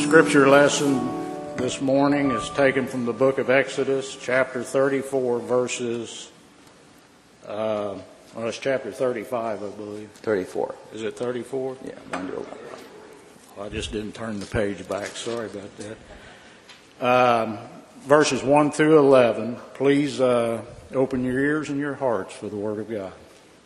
Scripture lesson this morning is taken from the book of Exodus, chapter 34, verses, it's chapter 35, I believe. 34. Is it 34? Yeah, 1 to 11. I just didn't turn the page back. Sorry about that. Verses 1 through 11. Please open your ears and your hearts for the Word of God.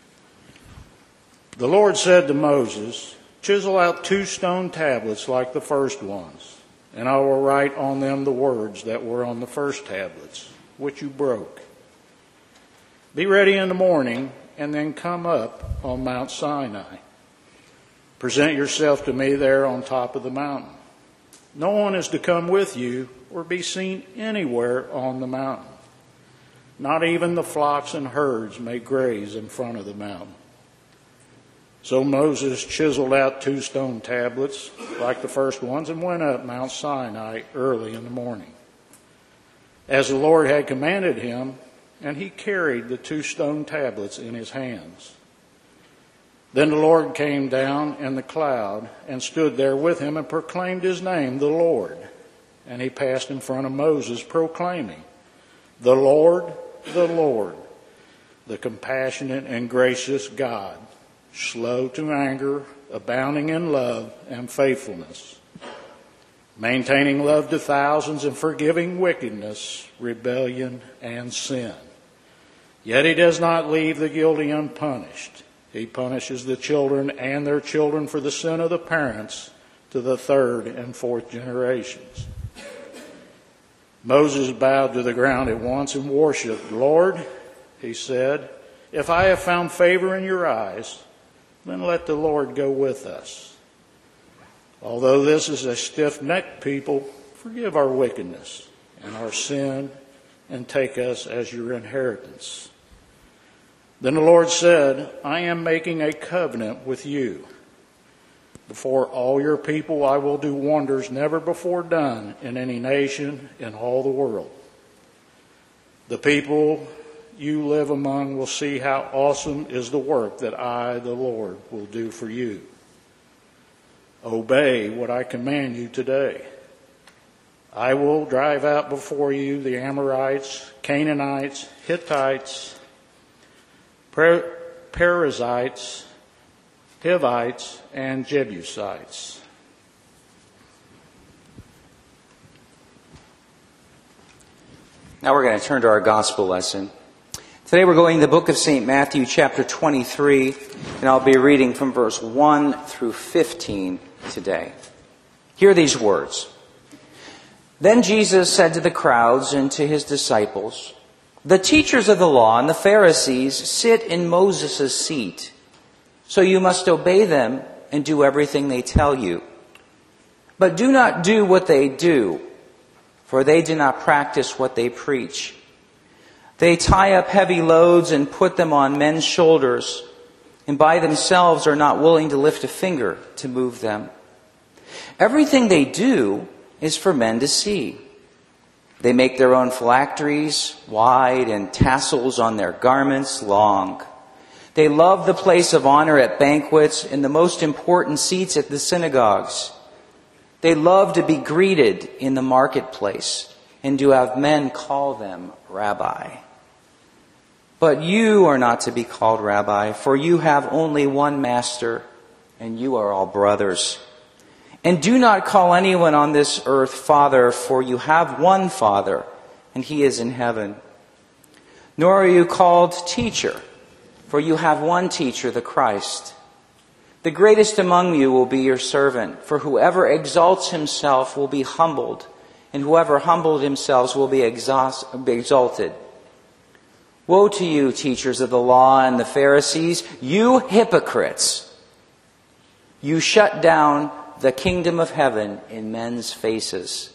The Lord said to Moses, "Chisel out 2 stone tablets like the first ones, and I will write on them the words that were on the first tablets, which you broke. Be ready in the morning, and then come up on Mount Sinai. Present yourself to me there on top of the mountain. No one is to come with you or be seen anywhere on the mountain. Not even the flocks and herds may graze in front of the mountain." So Moses chiseled out 2 stone tablets like the first ones and went up Mount Sinai early in the morning, as the Lord had commanded him, and he carried the 2 stone tablets in his hands. Then the Lord came down in the cloud and stood there with him and proclaimed his name, the Lord. And he passed in front of Moses, proclaiming, the Lord, the compassionate and gracious God, slow to anger, abounding in love and faithfulness, maintaining love to thousands and forgiving wickedness, rebellion, and sin. Yet he does not leave the guilty unpunished. He punishes the children and their children for the sin of the parents to the 3rd and 4th generations. Moses bowed to the ground at once and worshipped. "Lord," he said, "if I have found favor in your eyes, then let the Lord go with us. Although this is a stiff-necked people, forgive our wickedness and our sin, and take us as your inheritance." Then the Lord said, "I am making a covenant with you. Before all your people I will do wonders never before done in any nation in all the world. The people you live among will see how awesome is the work that I, the Lord, will do for you. Obey what I command you today. I will drive out before you the Amorites, Canaanites, Hittites, Perizzites, Hivites, and Jebusites." Now we're going to turn to our gospel lesson. Today we're going to the book of St. Matthew, chapter 23, and I'll be reading from verse 1 through 15 today. Hear these words. "Then Jesus said to the crowds and to his disciples, 'The teachers of the law and the Pharisees sit in Moses' seat, so you must obey them and do everything they tell you. But do not do what they do, for they do not practice what they preach. They tie up heavy loads and put them on men's shoulders, and by themselves are not willing to lift a finger to move them. Everything they do is for men to see. They make their own phylacteries wide and tassels on their garments long. They love the place of honor at banquets and the most important seats at the synagogues. They love to be greeted in the marketplace and to have men call them Rabbi. But you are not to be called Rabbi, for you have only one master, and you are all brothers. And do not call anyone on this earth Father, for you have one Father, and he is in heaven. Nor are you called Teacher, for you have one Teacher, the Christ. The greatest among you will be your servant, for whoever exalts himself will be humbled, and whoever humbled himself will be exalted. Woe to you, teachers of the law and the Pharisees, you hypocrites! You shut down the kingdom of heaven in men's faces.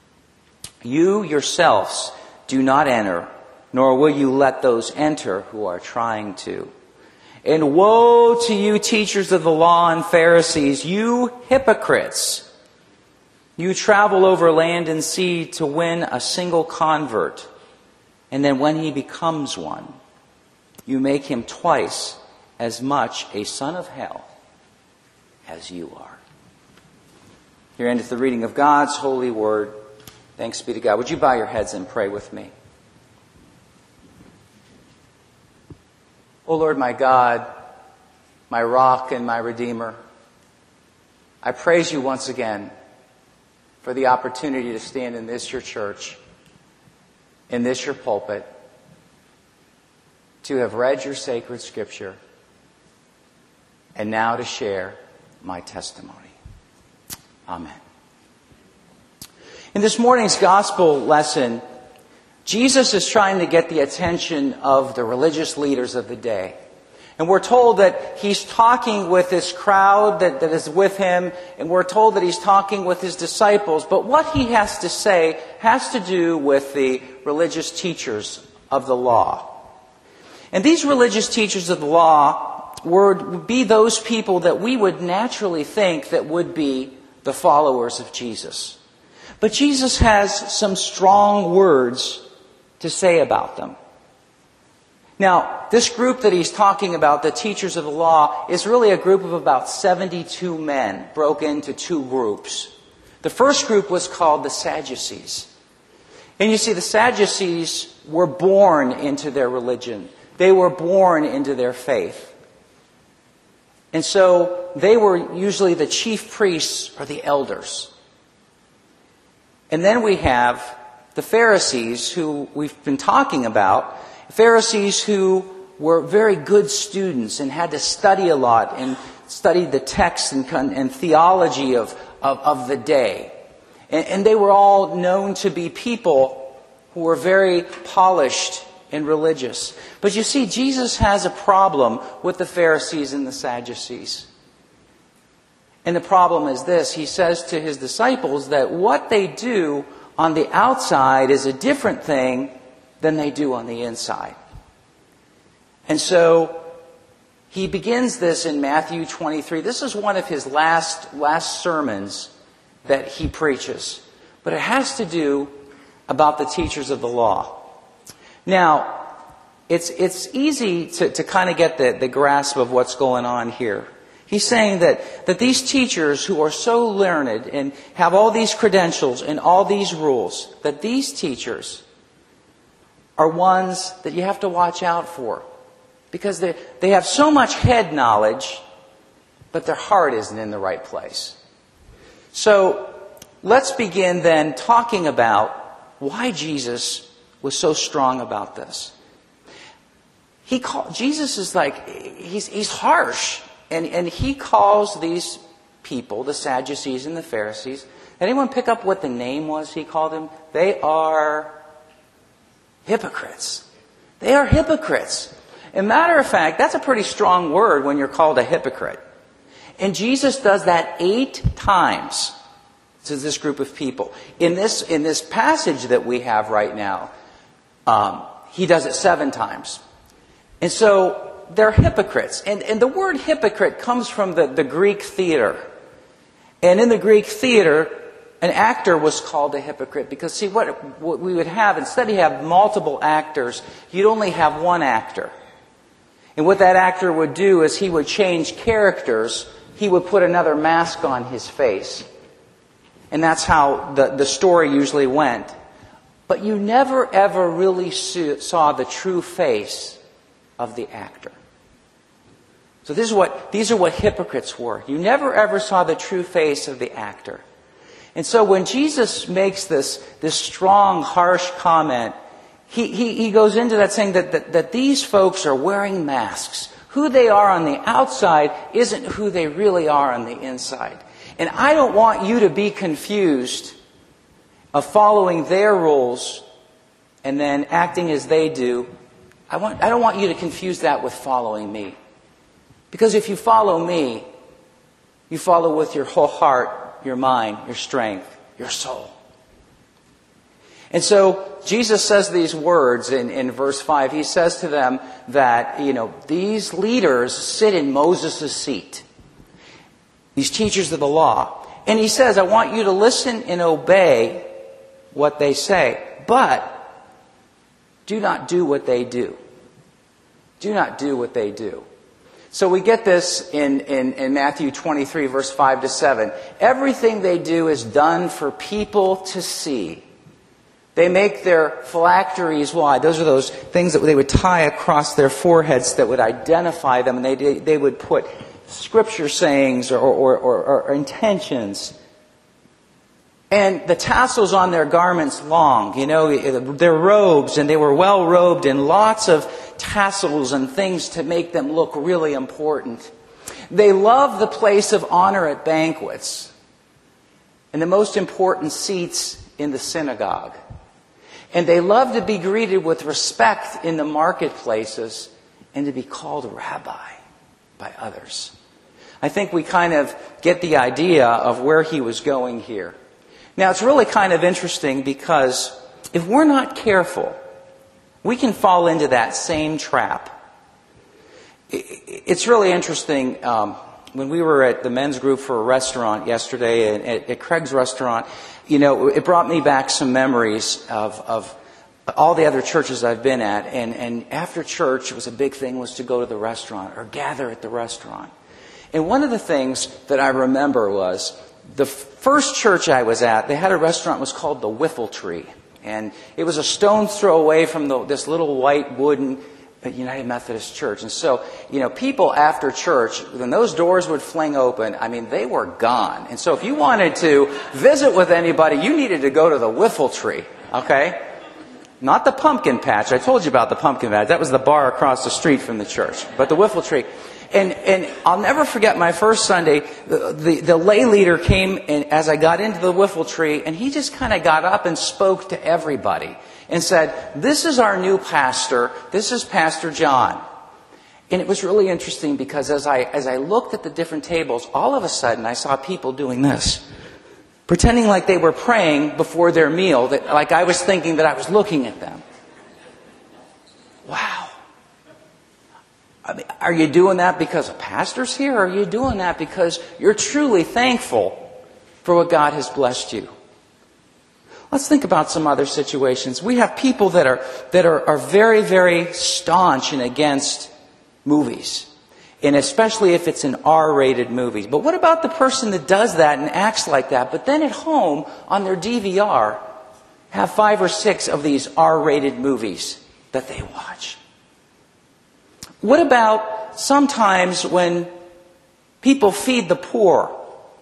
You yourselves do not enter, nor will you let those enter who are trying to. And woe to you, teachers of the law and Pharisees, you hypocrites! You travel over land and sea to win a single convert. And then when he becomes one, you make him twice as much a son of hell as you are. Here endeth the reading of God's holy word. Thanks be to God. Would you bow your heads and pray with me? O Lord my God, my rock and my redeemer, I praise you once again for the opportunity to stand in this your church, in this your pulpit, to have read your sacred scripture, and now to share my testimony. Amen. In this morning's gospel lesson, Jesus is trying to get the attention of the religious leaders of the day. And we're told that he's talking with this crowd that is with him, and we're told that he's talking with his disciples. But what he has to say has to do with the religious teachers of the law. And these religious teachers of the law would be those people that we would naturally think that would be the followers of Jesus. But Jesus has some strong words to say about them. Now, this group that he's talking about, the teachers of the law, is really a group of about 72 men, broken into two groups. The first group was called the Sadducees. And you see, the Sadducees were born into their religion. They were born into their faith. And so they were usually the chief priests or the elders. And then we have the Pharisees, who we've been talking about. Pharisees who were very good students and had to study a lot and studied the text and theology of the day. And they were all known to be people who were very polished and religious. But you see, Jesus has a problem with the Pharisees and the Sadducees. And the problem is this. He says to his disciples that what they do on the outside is a different thing than they do on the inside. And so he begins this in Matthew 23. This is one of his last sermons that he preaches. But it has to do about the teachers of the law. Now, it's easy to kind of get the grasp of what's going on here. He's saying that these teachers who are so learned and have all these credentials and all these rules, that these teachers are ones that you have to watch out for. Because they have so much head knowledge, but their heart isn't in the right place. So let's begin then talking about why Jesus was so strong about this. Jesus is like, he's harsh. And he calls these people, the Sadducees and the Pharisees. Anyone pick up what the name was he called them? They are hypocrites. They are hypocrites. As a matter of fact, that's a pretty strong word when you're called a hypocrite. And Jesus does that 8 times to this group of people. In this passage that we have right now, he does it 7 times. And so they're hypocrites. And the word hypocrite comes from the Greek theater. And in the Greek theater, an actor was called a hypocrite. Because see, what we would have, instead of have multiple actors, you'd only have one actor. And what that actor would do is he would change characters. He would put another mask on his face. And that's how the story usually went. But you never ever really saw the true face of the actor. So these are what hypocrites were. You never ever saw the true face of the actor. And so when Jesus makes this strong, harsh comment, he goes into that saying that these folks are wearing masks. Who they are on the outside isn't who they really are on the inside. And I don't want you to be confused of following their rules and then acting as they do. I don't want you to confuse that with following me. Because if you follow me, you follow with your whole heart, your mind, your strength, your soul. And so Jesus says these words in verse 5. He says to them that, these leaders sit in Moses' seat. These teachers of the law. And he says, I want you to listen and obey what they say. But do not do what they do. Do not do what they do. So we get this in Matthew 23, verse 5 to 7. Everything they do is done for people to see. They make their phylacteries wide. Those are those things that they would tie across their foreheads that would identify them. And they would put scripture sayings or intentions. And the tassels on their garments long. You know, their robes, and they were well robed in lots of tassels and things to make them look really important. They love the place of honor at banquets and the most important seats in the synagogue. And they love to be greeted with respect in the marketplaces and to be called rabbi by others. I think we kind of get the idea of where he was going here. Now, it's really kind of interesting because if we're not careful, we can fall into that same trap. It's really interesting. When we were at the men's group for a restaurant yesterday, at Craig's restaurant, you know, it brought me back some memories of all the other churches I've been at. And after church, it was a big thing was to go to the restaurant or gather at the restaurant. And one of the things that I remember was the first church I was at, they had a restaurant, was called the Whiffle Tree. And it was a stone's throw away from this little white wooden United Methodist Church. And so, you know, people after church, when those doors would fling open, I mean, they were gone. And so if you wanted to visit with anybody, you needed to go to the Whiffle Tree, okay? Not the pumpkin patch. I told you about the pumpkin patch. That was the bar across the street from the church. But the Whiffle Tree. And I'll never forget my first Sunday, the lay leader came and as I got into the Whiffle Tree, and he just kind of got up and spoke to everybody and said, "This is our new pastor. This is Pastor John." And it was really interesting because as I looked at the different tables, all of a sudden I saw people doing this, pretending like they were praying before their meal, that like I was thinking that I was looking at them. Wow. I mean, are you doing that because a pastor's here? Or are you doing that because you're truly thankful for what God has blessed you? Let's think about some other situations. We have people that are very, very staunch and against movies. And especially if it's an R-rated movie. But what about the person that does that and acts like that, but then at home on their DVR have 5 or 6 of these R-rated movies that they watch? What about sometimes when people feed the poor,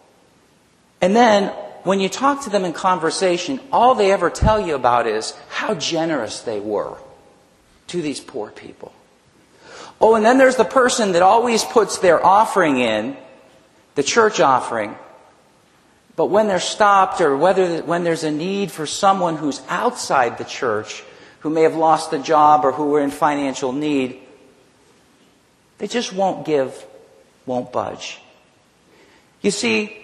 and then when you talk to them in conversation, all they ever tell you about is how generous they were to these poor people? Oh, and then there's the person that always puts their offering in, the church offering, but when they're stopped or when there's a need for someone who's outside the church, who may have lost a job or who are in financial need, they just won't give, won't budge. You see,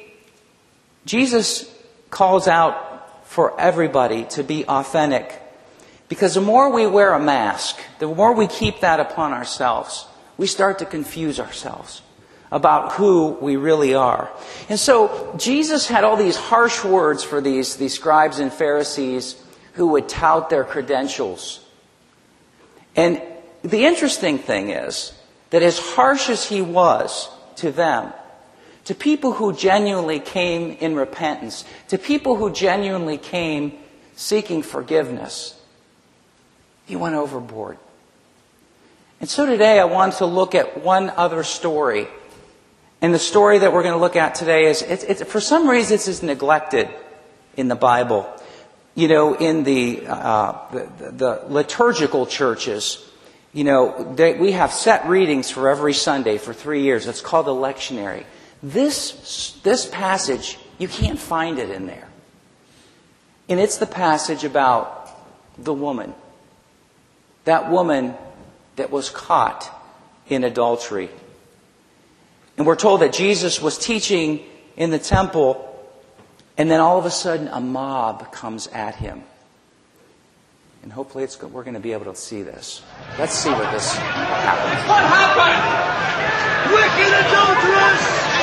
Jesus calls out for everybody to be authentic. Because the more we wear a mask, the more we keep that upon ourselves, we start to confuse ourselves about who we really are. And so Jesus had all these harsh words for these scribes and Pharisees who would tout their credentials. And the interesting thing is that as harsh as he was to them, to people who genuinely came in repentance, to people who genuinely came seeking forgiveness, he went overboard. And so today I want to look at one other story. And the story that we're going to look at today is, for some reason, it's neglected in the Bible. You know, in the liturgical churches, you know, we have set readings for every Sunday for 3 years. It's called the lectionary. This passage, you can't find it in there. And it's the passage about the woman. That woman that was caught in adultery. And we're told that Jesus was teaching in the temple, and then all of a sudden a mob comes at him. And hopefully we're going to be able to see this. Let's see what this happens. What happened? Wicked adulteress!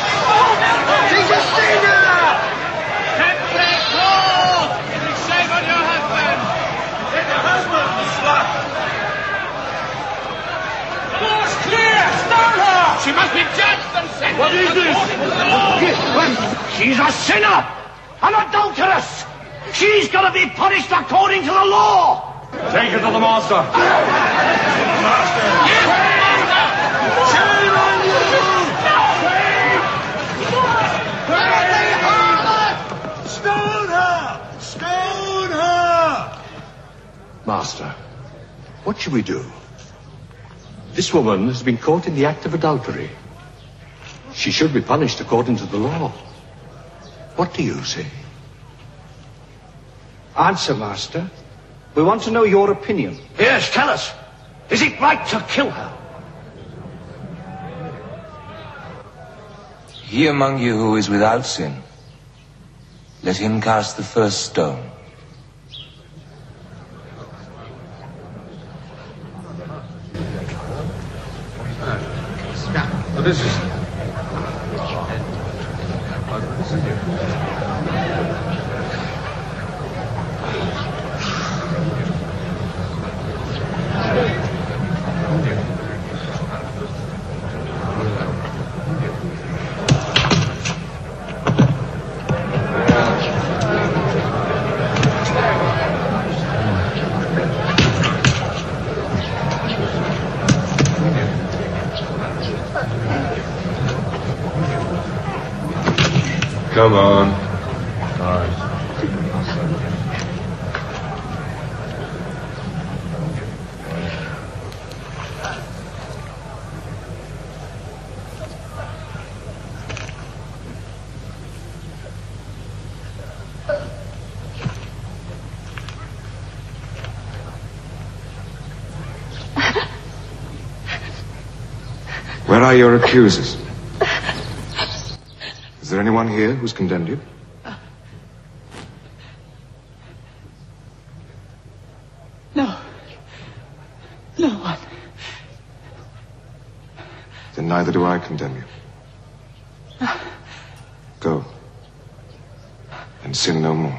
Jesus, stay there! Template Lord! Be safe on your husband! Take the husband! Slut! Door's clear! Stone her! She must be judged and sentenced. What is this? She's a sinner, an adulteress. She's got to be punished according to the law. Take her to the master. Master. Yes, master. Shame on you! Stone her! Stone her! Master, what should we do? This woman has been caught in the act of adultery. She should be punished according to the law. What do you say? Answer, Master. We want to know your opinion. Yes, tell us. Is it right to kill her? He among you who is without sin, let him cast the first stone. This is... Come on. All right. Where are your accusers? Is there anyone here who's condemned you? No. No one. Then neither do I condemn you. Go. And sin no more.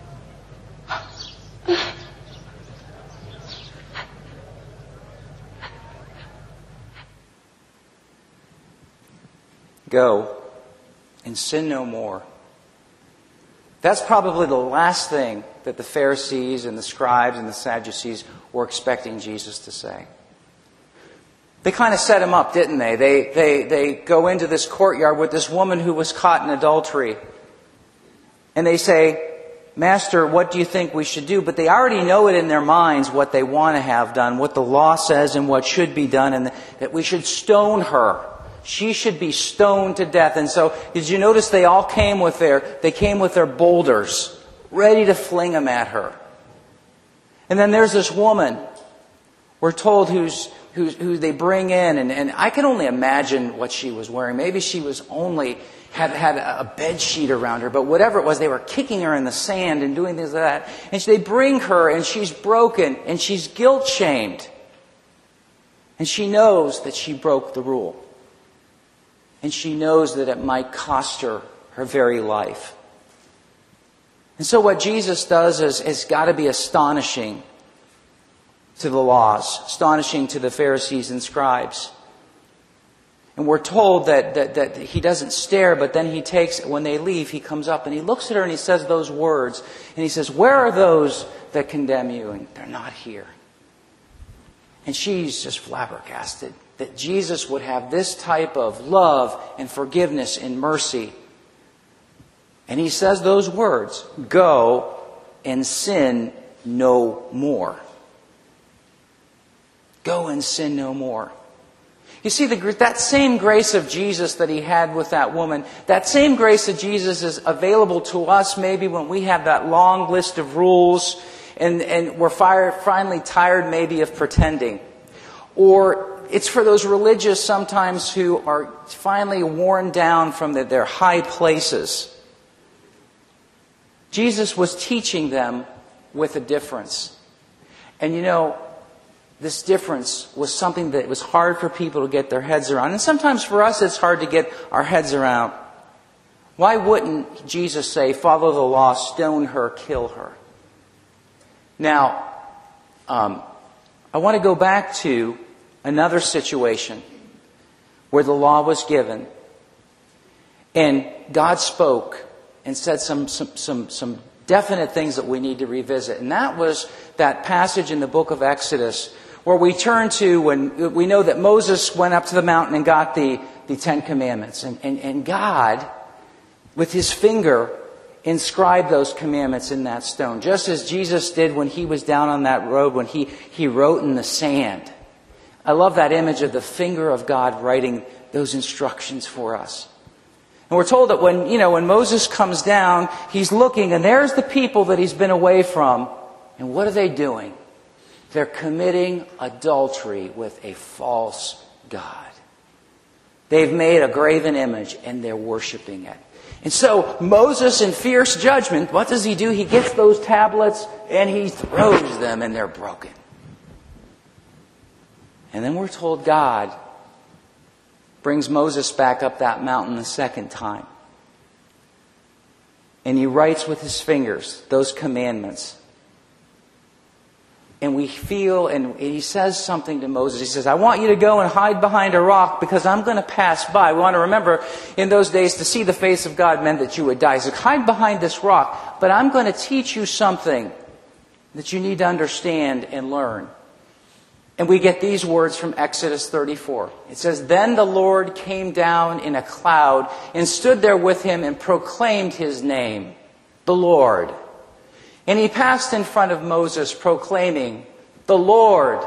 Go and sin no more. That's probably the last thing that the Pharisees and the scribes and the Sadducees were expecting Jesus to say. They kind of set him up, didn't they? They go into this courtyard with this woman who was caught in adultery. And they say, Master, what do you think we should do? But they already know it in their minds what they want to have done, what the law says and what should be done, and that we should stone her. She should be stoned to death. And so, did you notice they all came with their boulders, ready to fling them at her. And then there's this woman, we're told, who they bring in, and I can only imagine what she was wearing. Maybe she was had a bed sheet around her, but whatever it was, they were kicking her in the sand and doing things like that. And they bring her, and she's broken, and she's guilt-shamed. And she knows that she broke the rule. And she knows that it might cost her her very life. And so what Jesus does is got to be astonishing to the laws, astonishing to the Pharisees and scribes. And we're told that he doesn't stare, but then he takes, when they leave, he comes up and he looks at her and he says those words. And he says, where are those that condemn you? And they're not here. And she's just flabbergasted that Jesus would have this type of love and forgiveness and mercy. And he says those words, go and sin no more. Go and sin no more. You see, that same grace of Jesus that he had with that woman, that same grace of Jesus is available to us maybe when we have that long list of rules and we're finally tired maybe of pretending. Or it's for those religious sometimes who are finally worn down from their high places. Jesus was teaching them with a difference. And you know, this difference was something that was hard for people to get their heads around. And sometimes for us it's hard to get our heads around. Why wouldn't Jesus say, follow the law, stone her, kill her? Now, I want to go back to another situation where the law was given. And God spoke and said some definite things that we need to revisit. And that was that passage in the book of Exodus where we turn to when we know that Moses went up to the mountain and got the Ten Commandments. And God, with his finger, inscribed those commandments in that stone. Just as Jesus did when he was down on that road, when he wrote in the sand. I love that image of the finger of God writing those instructions for us. And we're told that when Moses comes down, he's looking and there's the people that he's been away from. And what are they doing? They're committing adultery with a false God. They've made a graven image and they're worshiping it. And so Moses, in fierce judgment, what does he do? He gets those tablets and he throws them and they're broken. And then we're told God brings Moses back up that mountain the second time. And he writes with his fingers those commandments. And we feel, and he says something to Moses. He says, I want you to go and hide behind a rock because I'm going to pass by. We want to remember, in those days, to see the face of God meant that you would die. So hide behind this rock, but I'm going to teach you something that you need to understand and learn. And we get these words from Exodus 34. It says, Then the Lord came down in a cloud and stood there with him and proclaimed his name, the Lord. And he passed in front of Moses proclaiming, the Lord,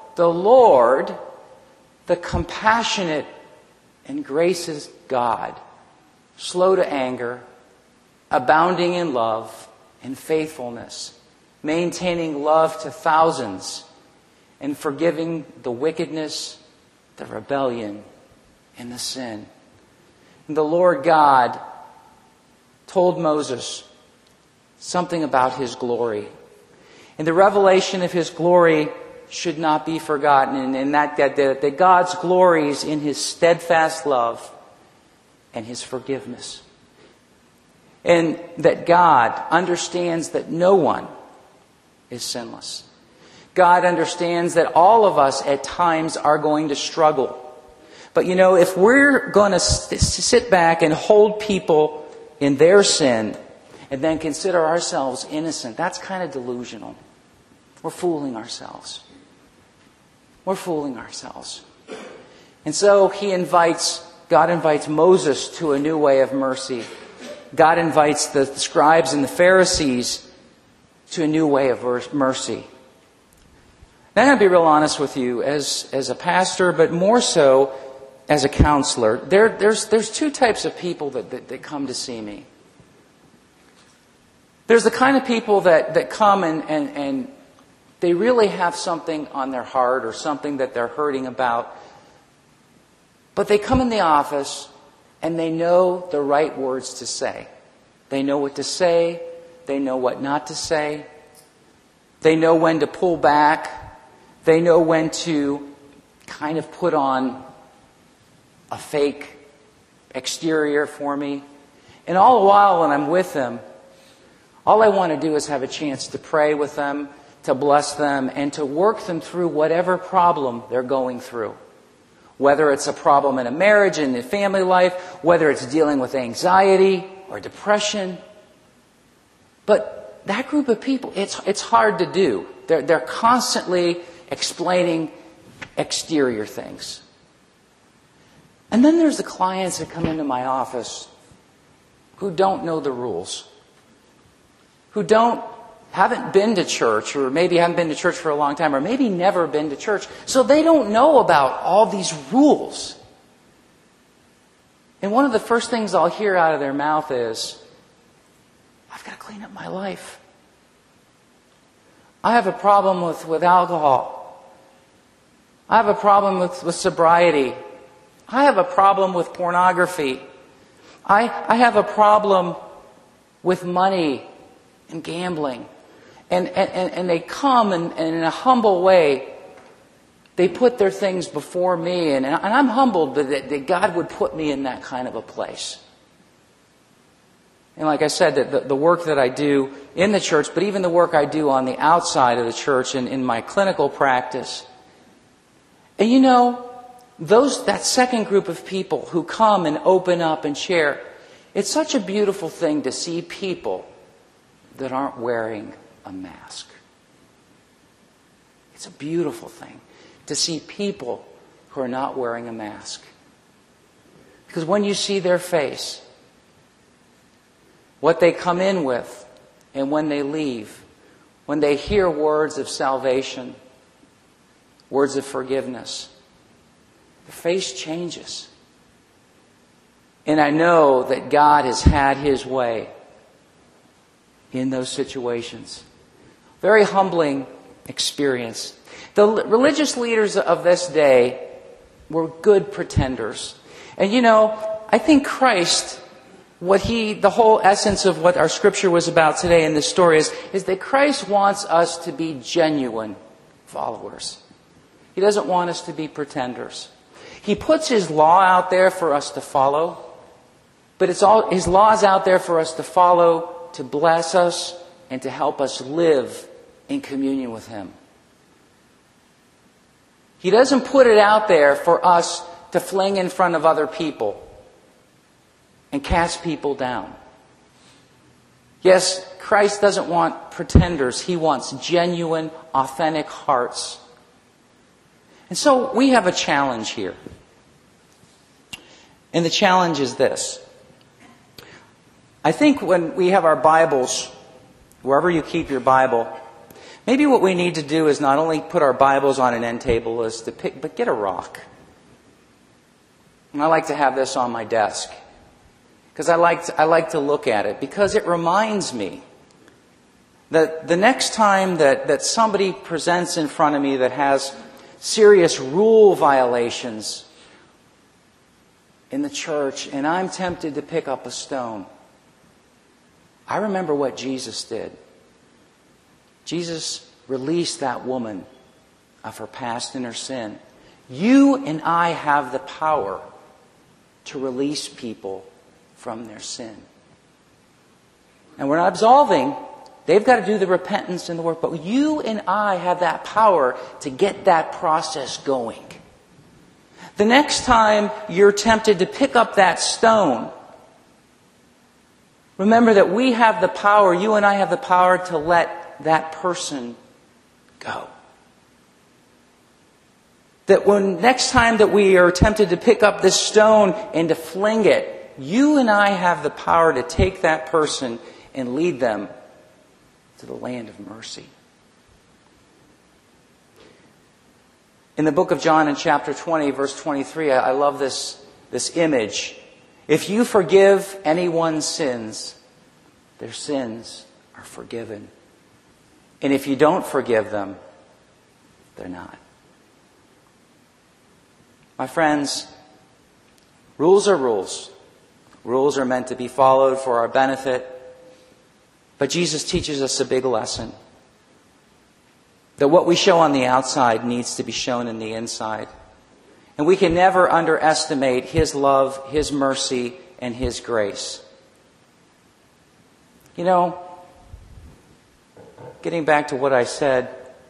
the compassionate and gracious God, slow to anger, abounding in love and faithfulness, maintaining love to thousands, and forgiving the wickedness, the rebellion, and the sin. And the Lord God told Moses something about his glory. And the revelation of his glory should not be forgotten. And that God's glory is in his steadfast love and his forgiveness. And that God understands that no one is sinless. God understands that all of us at times are going to struggle. But if we're going to sit back and hold people in their sin and then consider ourselves innocent, that's kind of delusional. We're fooling ourselves. We're fooling ourselves. And so God invites Moses to a new way of mercy. God invites the scribes and the Pharisees to a new way of mercy. Now, I'm going to be real honest with you as a pastor, but more so as a counselor. There's two types of people that come to see me. There's the kind of people that come and they really have something on their heart or something that they're hurting about. But they come in the office and they know the right words to say. They know what to say. They know what not to say. They know when to pull back. They know when to kind of put on a fake exterior for me. And all the while when I'm with them, all I want to do is have a chance to pray with them, to bless them, and to work them through whatever problem they're going through. Whether it's a problem in a marriage, in a family life, whether it's dealing with anxiety or depression. But that group of people, it's hard to do. They're constantly explaining exterior things. And then there's the clients that come into my office who don't know the rules, who haven't been to church, or maybe haven't been to church for a long time, or maybe never been to church, so they don't know about all these rules. And one of the first things I'll hear out of their mouth is, I've got to clean up my life. I have a problem with alcohol. I have a problem with sobriety. I have a problem with pornography. I have a problem with money and gambling. And they come and in a humble way, they put their things before me. And I'm humbled that God would put me in that kind of a place. And like I said, the work that I do in the church, but even the work I do on the outside of the church and in my clinical practice. And that second group of people who come and open up and share, it's such a beautiful thing to see people that aren't wearing a mask. It's a beautiful thing to see people who are not wearing a mask. Because when you see their face, what they come in with, and when they leave, when they hear words of salvation, words of forgiveness, the face changes. And I know that God has had His way in those situations. Very humbling experience. The religious leaders of this day were good pretenders. And I think Christ, the whole essence of what our scripture was about today in this story is that Christ wants us to be genuine followers. He doesn't want us to be pretenders. He puts His law out there for us to follow, but His law is out there for us to follow, to bless us, and to help us live in communion with Him. He doesn't put it out there for us to fling in front of other people and cast people down. Yes, Christ doesn't want pretenders. He wants genuine, authentic hearts. And so we have a challenge here. And the challenge is this. I think when we have our Bibles, wherever you keep your Bible, maybe what we need to do is not only put our Bibles on an end table, but get a rock. And I like to have this on my desk. Because I like to look at it. Because it reminds me that the next time that somebody presents in front of me that has serious rule violations in the church, and I'm tempted to pick up a stone, I remember what Jesus did. Jesus released that woman of her past and her sin. You and I have the power to release people from their sin. And we're not absolving. They've got to do the repentance and the work. But you and I have that power to get that process going. The next time you're tempted to pick up that stone, remember that we have the power, you and I have the power to let that person go. That next time that we are tempted to pick up this stone and to fling it, you and I have the power to take that person and lead them to the land of mercy. In the book of John in chapter 20, verse 23, I love this image. If you forgive anyone's sins, their sins are forgiven. And if you don't forgive them, they're not. My friends, rules are rules. Rules are meant to be followed for our benefit. But Jesus teaches us a big lesson. That what we show on the outside needs to be shown in the inside. And we can never underestimate His love, His mercy, and His grace. Getting back to what I said,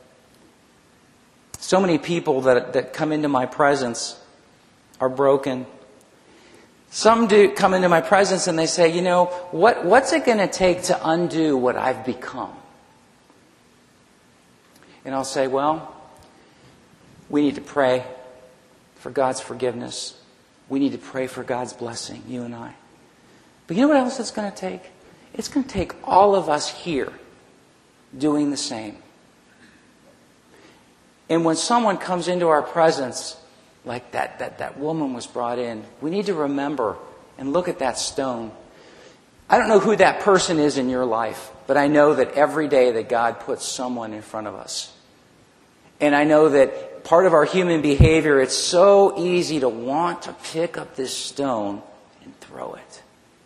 so many people that come into my presence are broken. Some do come into my presence and they say, what's it going to take to undo what I've become? And I'll say, well, we need to pray for God's forgiveness. We need to pray for God's blessing, you and I. But you know what else it's going to take? It's going to take all of us here doing the same. And when someone comes into our presence, like that woman was brought in, we need to remember and look at that stone. I don't know who that person is in your life, but I know that every day that God puts someone in front of us. And I know that part of our human behavior, it's so easy to want to pick up this stone and throw it.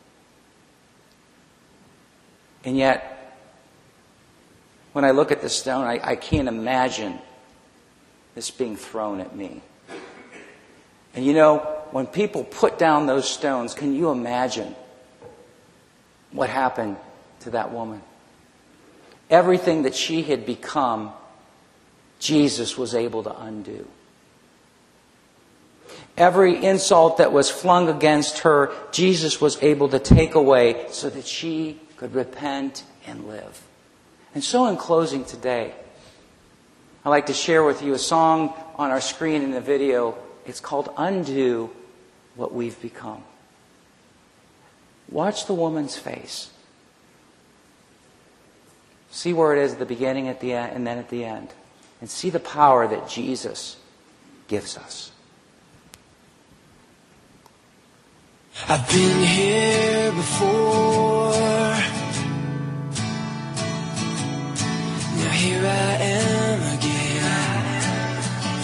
And yet, when I look at this stone, I can't imagine this being thrown at me. And when people put down those stones, can you imagine what happened to that woman? Everything that she had become, Jesus was able to undo. Every insult that was flung against her, Jesus was able to take away so that she could repent and live. And so in closing today, I'd like to share with you a song on our screen in the video. It's called Undo What We've Become. Watch the woman's face. See where it is at the beginning, at the end, and then at the end. And see the power that Jesus gives us. I've been here before. Now here I am again,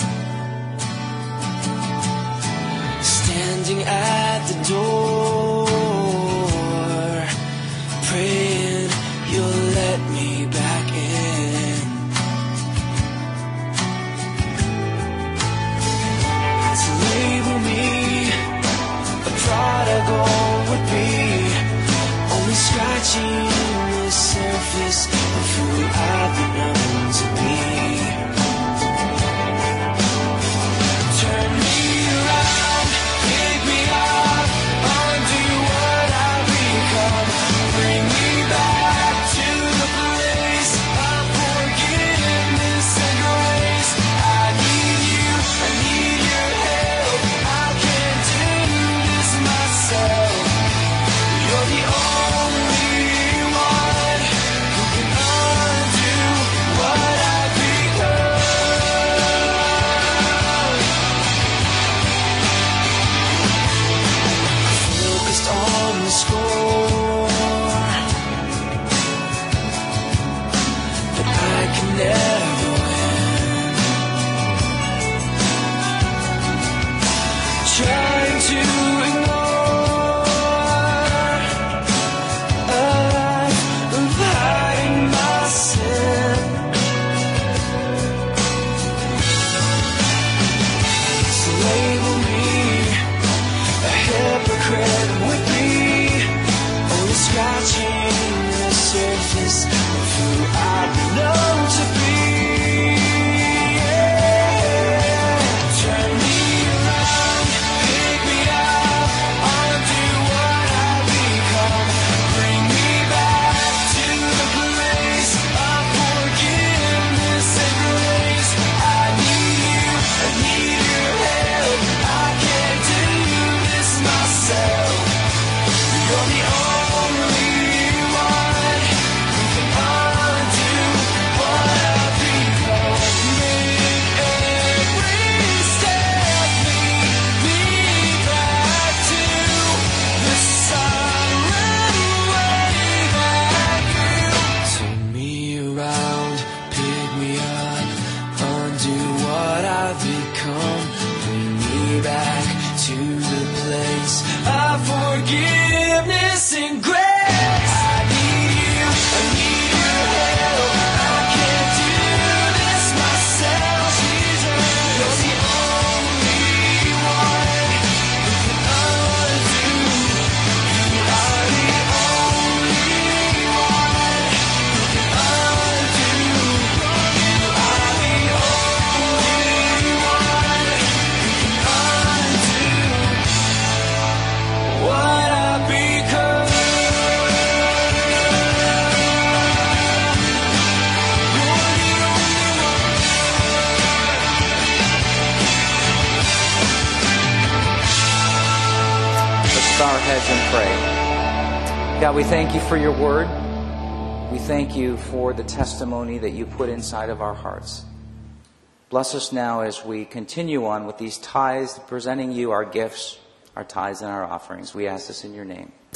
standing at the door, praying you'll let me back in. To label me a prodigal would be only scratching the surface of who I've been known to be. Turn me around, pick me up, undo what I've become. Bring me back to the place of forgiveness and grace. I need you, I need your help. I can't do this myself. You're the only one who can undo what I've become. Focused on the score, but I can never win. Trying to ignore a life of hiding my sin. So label me a hypocrite would be only scratching the surface of who I've been known to be. Turn me around, pick me up, undo what I've become. Bring me back to the place of forgiveness and grace. I need you, I need your help. I can't do this myself. You're the only one who can undo what I've become. Make every step lead me back to the silent way that you turn me around, pick me up, undo what I've become. Bring me back to the place of forgiveness and grace. I need you, I need your help. I can't do this myself. Jesus, you're the only one who can undo. You are the only one who can undo. You are the only one who can undo what I've become. Let's bow our heads and pray. God, we thank you for your word. We thank you for the testimony that you put inside of our hearts. Bless us now as we continue on with these tithes, presenting you our gifts, our tithes and our offerings. We ask this in your name.